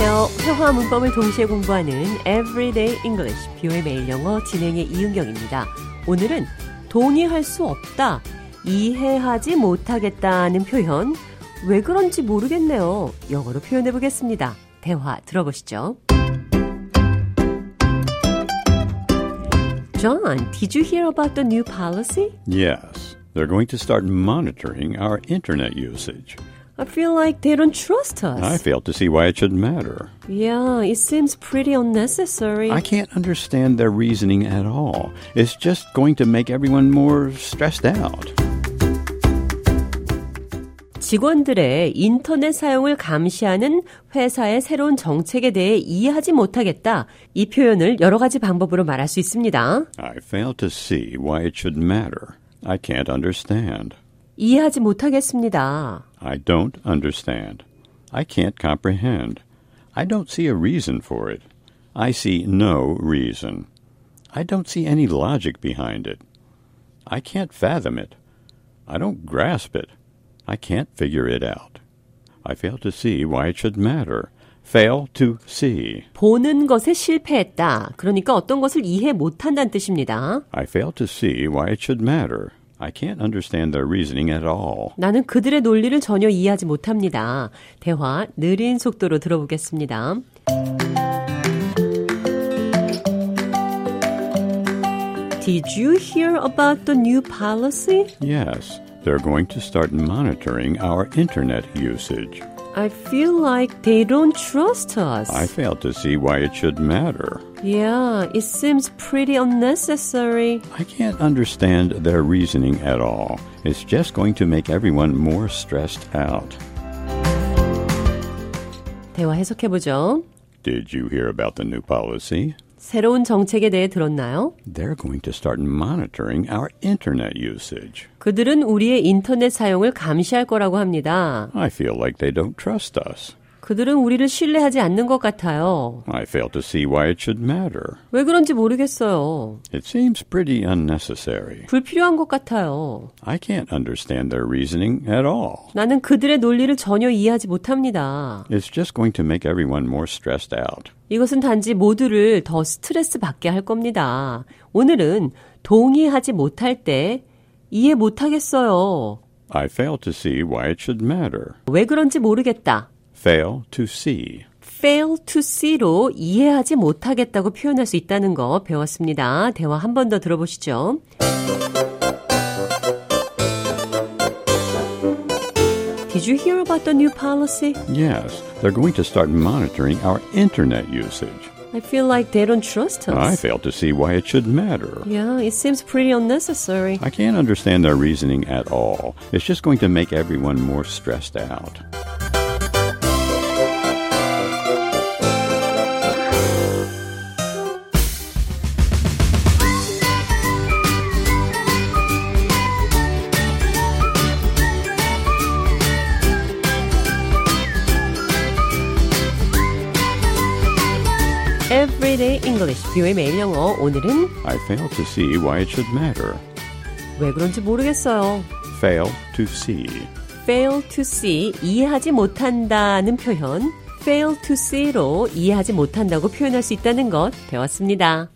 안녕하세요. 회화 문법을 동시에 공부하는 Everyday English, 뷰의 매일 영어 진행의 이은경입니다. 오늘은 동의할 수 없다, 이해하지 못하겠다는 표현, 왜 그런지 모르겠네요. 영어로 표현해 보겠습니다. 대화 들어보시죠. John, did you hear about the new policy? Yes, they're going to start monitoring our internet usage. I feel like they don't trust us. I fail to see why it should matter. Yeah, it seems pretty unnecessary. I can't understand their reasoning at all. It's just going to make everyone more stressed out. 직원들의 인터넷 사용을 감시하는 회사의 새로운 정책에 대해 이해하지 못하겠다. 이 표현을 여러 가지 방법으로 말할 수 있습니다. I fail to see why it should matter. I can't understand. 이해하지 못하겠습니다. I don't understand. I can't comprehend. I don't see a reason for it. I see no reason. I don't see any logic behind it. I can't fathom it. I don't grasp it. I can't figure it out. I fail to see why it should matter. Fail to see. 보는 것에 실패했다. 그러니까 어떤 것을 이해 못한다는 뜻입니다. I fail to see why it should matter. I can't understand their reasoning at all. 나는 그들의 논리를 전혀 이해하지 못합니다. 대화 느린 속도로 들어보겠습니다. Did you hear about the new policy? Yes, they're going to start monitoring our internet usage. I feel like they don't trust us. I fail to see why it should matter. Yeah, it seems pretty unnecessary. I can't understand their reasoning at all. It's just going to make everyone more stressed out. 대화 해석해보죠. Did you hear about the new policy? 새로운 정책에 대해 들었나요? They're going to start monitoring our internet usage. 그들은 우리의 인터넷 사용을 감시할 거라고 합니다. I feel like they don't trust us. 그들은 우리를 신뢰하지 않는 것 같아요. I fail to see why it should matter. 왜 그런지 모르겠어요. It seems pretty unnecessary. 불필요한 것 같아요. I can't understand their reasoning at all. 나는 그들의 논리를 전혀 이해하지 못합니다. It's just going to make everyone more stressed out. 이것은 단지 모두를 더 스트레스 받게 할 겁니다. 오늘은 동의하지 못할 때 이해 못하겠어요. I fail to see why it should matter. 왜 그런지 모르겠다. Fail to see. fail to see로 이해하지 못하겠다고 표현할 수 있다는 거 배웠습니다. 대화 한 번 더 들어보시죠. Did you hear about the new policy? Yes, they're going to start monitoring our internet usage. I feel like they don't trust us. I fail to see why it should matter. Yeah, it seems pretty unnecessary. I can't understand their reasoning at all. It's just going to make everyone more stressed out. Everyday English, 뷰의 매일 영어. 오늘은 I fail to see why it should matter. 왜 그런지 모르겠어요. Fail to see. fail to see, 이해하지 못한다는 표현, fail to see로 이해하지 못한다고 표현할 수 있다는 것 배웠습니다.